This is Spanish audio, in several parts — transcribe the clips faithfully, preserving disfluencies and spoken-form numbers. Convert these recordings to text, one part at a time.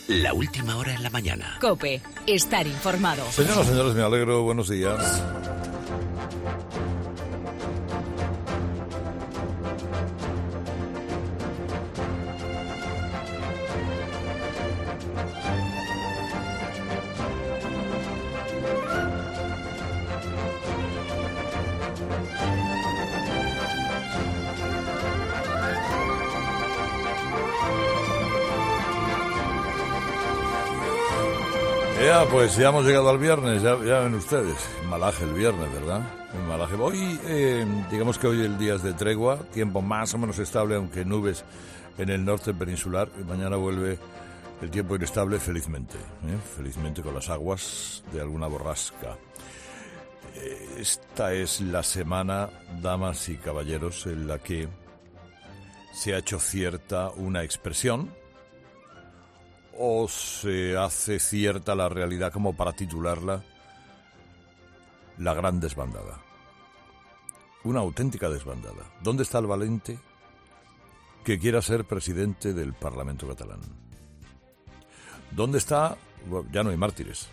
La última hora en la mañana. COPE. Estar informado. Señoras y señores, me alegro. Buenos días. Ya, pues ya hemos llegado al viernes, ya, ya ven ustedes, malaje el viernes, ¿verdad? El malaje. Hoy, eh, digamos que hoy el día es de tregua, tiempo más o menos estable, aunque nubes en el norte peninsular, y mañana vuelve el tiempo inestable felizmente, ¿eh? felizmente con las aguas de alguna borrasca. Eh, esta es la semana, damas y caballeros, en la que se ha hecho cierta una expresión, o se hace cierta la realidad como para titularla la gran desbandada. Una auténtica desbandada. ¿Dónde está el valente que quiera ser presidente del Parlamento catalán? ¿Dónde está? Bueno, ya no hay mártires.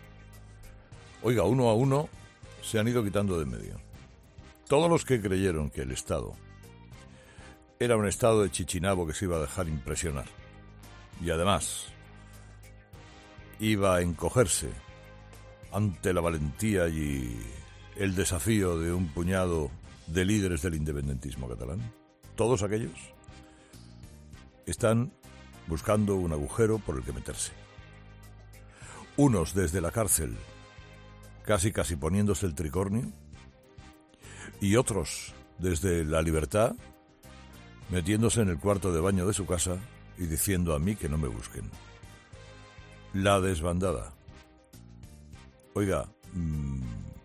Oiga, uno a uno se han ido quitando de en medio. Todos los que creyeron que el Estado era un Estado de Chichinabo que se iba a dejar impresionar, y además iba a encogerse ante la valentía y el desafío de un puñado de líderes del independentismo catalán, todos aquellos están buscando un agujero por el que meterse. Unos desde la cárcel, casi casi poniéndose el tricornio, y otros desde la libertad, metiéndose en el cuarto de baño de su casa y diciendo a mí que no me busquen. La desbandada. Oiga, mmm,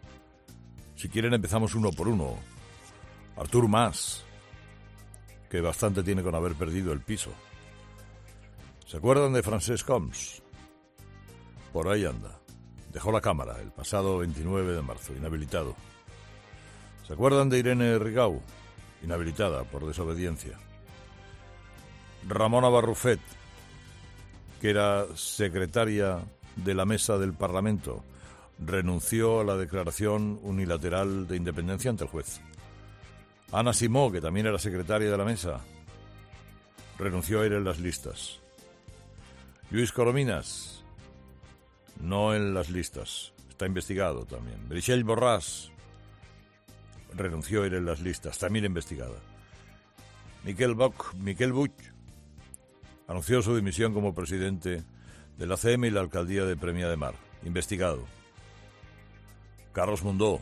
si quieren empezamos uno por uno. Artur Mas, que bastante tiene con haber perdido el piso. ¿Se acuerdan de Francesc Homs? Por ahí anda. Dejó la Cámara el pasado veintinueve de marzo, inhabilitado. ¿Se acuerdan de Irene Rigau? Inhabilitada por desobediencia. Ramona Barrufet, que era secretaria de la mesa del Parlamento, renunció a la declaración unilateral de independencia ante el juez. Ana Simó, que también era secretaria de la mesa, renunció a ir en las listas. Lluís Corominas, no en las listas, está investigado también. Meritxell Borràs renunció a ir en las listas, también investigada. Miquel Boc, Miquel Buch anunció su dimisión como presidente de la C M y la alcaldía de Premià de Mar, investigado. Carlos Mundó,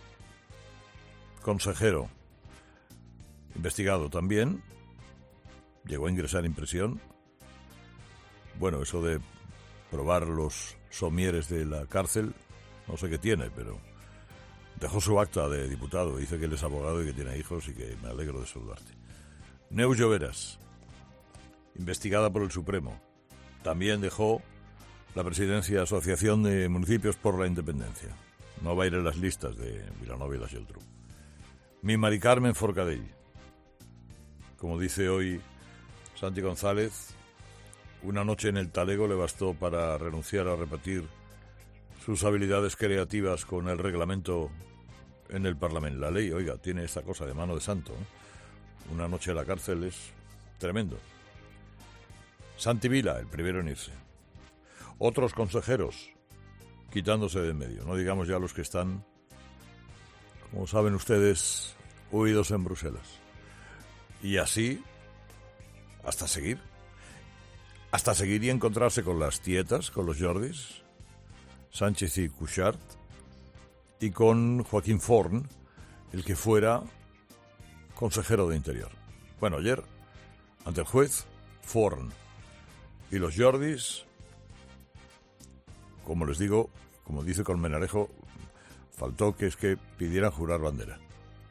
consejero, investigado también, llegó a ingresar en prisión. Bueno, eso de probar los somieres de la cárcel, no sé qué tiene, pero dejó su acta de diputado, dice que él es abogado y que tiene hijos y que me alegro de saludarte. Neus Lloveras, investigada por el Supremo, también dejó la presidencia de la Asociación de Municipios por la Independencia. No va a ir en las listas de Vilanova y la Geltrú. Mi Mari Carmen Forcadell, como dice hoy Santi González, una noche en el talego le bastó para renunciar a repetir sus habilidades creativas con el reglamento en el Parlamento. La ley, oiga, tiene esta cosa de mano de santo, ¿eh? Una noche en la cárcel es tremendo. Santi Vila, el primero en irse. Otros consejeros quitándose de en medio, no digamos ya los que están, como saben ustedes, huidos en Bruselas. Y así, hasta seguir. Hasta seguir y encontrarse con las tietas, con los Jordis, Sánchez y Cuixart, y con Joaquín Forn, el que fuera consejero de Interior. Bueno, ayer, ante el juez, Forn y los Jordis, como les digo, como dice Colmenarejo, faltó que es que pidieran jurar bandera.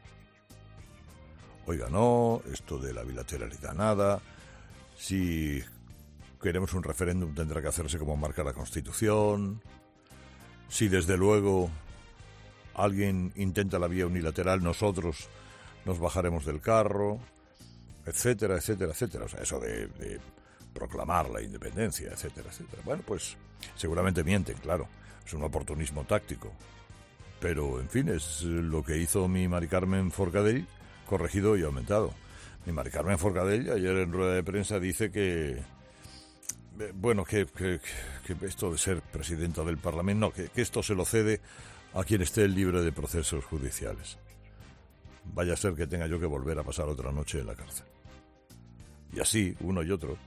Oiga, no, esto de la bilateralidad nada, si queremos un referéndum tendrá que hacerse como marca la Constitución, si desde luego alguien intenta la vía unilateral, nosotros nos bajaremos del carro, etcétera, etcétera, etcétera. O sea, eso de, de proclamar la independencia, etcétera, etcétera. Bueno, pues seguramente mienten, claro, es un oportunismo táctico. Pero, en fin, es lo que hizo mi Mari Carmen Forcadell, corregido y aumentado. Mi Mari Carmen Forcadell ayer en rueda de prensa dice que, bueno, que, que, que esto de ser presidenta del Parlamento, no, que, que esto se lo cede a quien esté libre de procesos judiciales. Vaya a ser que tenga yo que volver a pasar otra noche en la cárcel. Y así, uno y otro.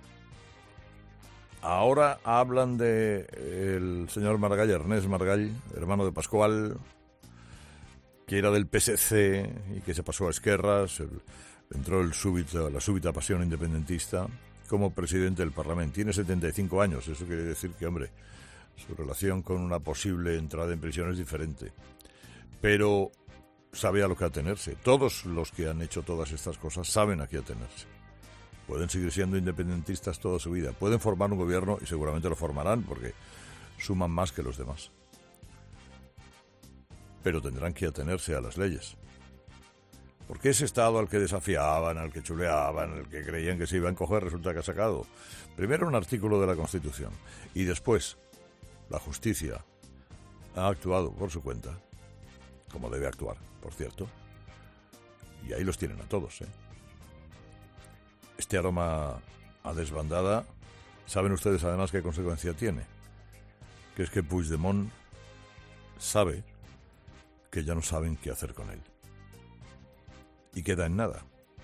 Ahora hablan de el señor Margall, Ernest Margall, hermano de Pascual, que era del P S C y que se pasó a Esquerras, el, entró el súbito, la súbita pasión independentista, como presidente del Parlamento. Tiene setenta y cinco años, eso quiere decir que, hombre, su relación con una posible entrada en prisión es diferente. Pero sabe a lo que atenerse. Todos los que han hecho todas estas cosas saben a qué atenerse. Pueden seguir siendo independentistas toda su vida. Pueden formar un gobierno y seguramente lo formarán porque suman más que los demás. Pero tendrán que atenerse a las leyes. Porque ese Estado al que desafiaban, al que chuleaban, al que creían que se iban a coger, resulta que ha sacado primero un artículo de la Constitución y después la justicia ha actuado por su cuenta, como debe actuar, por cierto, y ahí los tienen a todos, ¿eh? Este aroma a desbandada, ¿saben ustedes además qué consecuencia tiene? Que es que Puigdemont sabe que ya no saben qué hacer con él. Y queda en nada.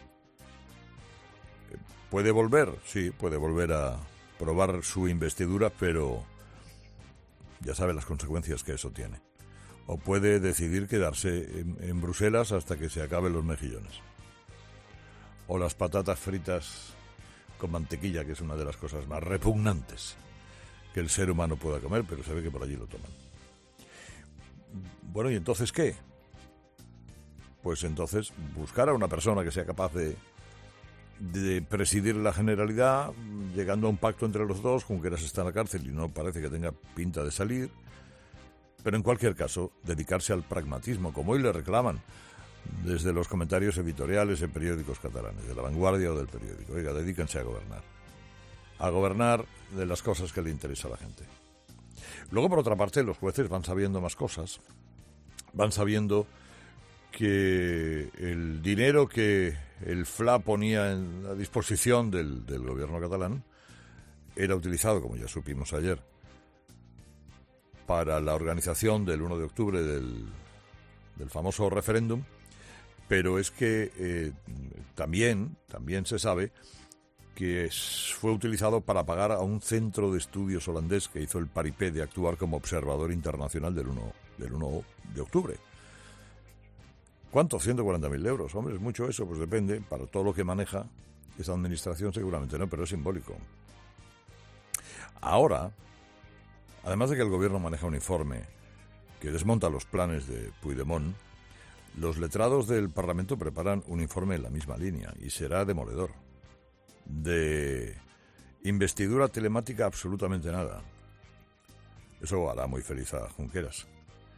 ¿Puede volver? Sí, puede volver a probar su investidura, pero ya sabe las consecuencias que eso tiene. O puede decidir quedarse en, en Bruselas hasta que se acaben los mejillones. O las patatas fritas con mantequilla, que es una de las cosas más repugnantes que el ser humano pueda comer, pero se ve que por allí lo toman. Bueno, ¿y entonces qué? Pues entonces buscar a una persona que sea capaz de, de presidir la Generalidad, llegando a un pacto entre los dos. Junqueras está en la cárcel y no parece que tenga pinta de salir. Pero en cualquier caso, dedicarse al pragmatismo, como hoy le reclaman desde los comentarios editoriales en periódicos catalanes, de La Vanguardia o del periódico. Oiga, dedíquense a gobernar. A gobernar de las cosas que le interesa a la gente. Luego, por otra parte, los jueces van sabiendo más cosas. Van sabiendo que el dinero que el F L A ponía en la disposición del, del gobierno catalán era utilizado, como ya supimos ayer, para la organización del uno de octubre del, del famoso referéndum. Pero es que eh, también, también se sabe que fue utilizado para pagar a un centro de estudios holandés que hizo el paripé de actuar como observador internacional del uno de octubre. ¿Cuánto? ciento cuarenta mil euros. Hombre, ¿es mucho eso? Pues depende. Para todo lo que maneja esa administración seguramente no, pero es simbólico. Ahora, además de que el gobierno maneja un informe que desmonta los planes de Puigdemont, los letrados del Parlamento preparan un informe en la misma línea y será demoledor. De investidura telemática absolutamente nada. Eso hará muy feliz a Junqueras.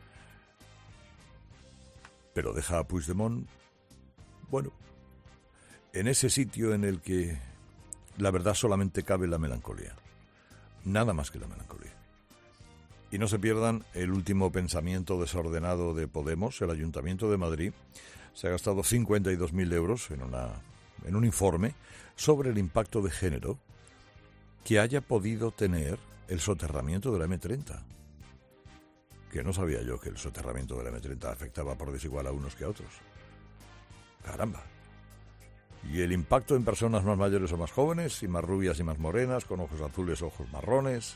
Pero deja a Puigdemont, bueno, en ese sitio en el que la verdad solamente cabe la melancolía. Nada más que la melancolía. Y no se pierdan el último pensamiento desordenado de Podemos. El Ayuntamiento de Madrid se ha gastado cincuenta y dos mil euros en, una, en un informe sobre el impacto de género que haya podido tener el soterramiento de la eme treinta. Que no sabía yo que el soterramiento de la eme treinta afectaba por desigual a unos que a otros. Caramba. Y el impacto en personas más mayores o más jóvenes, y más rubias y más morenas, con ojos azules o ojos marrones.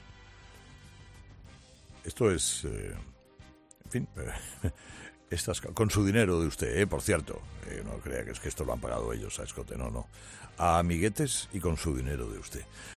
Esto es, eh, en fin, eh, estas, con su dinero de usted, eh, por cierto. Eh, no crea que es que esto lo han pagado ellos a escote, no, no. A amiguetes y con su dinero de usted.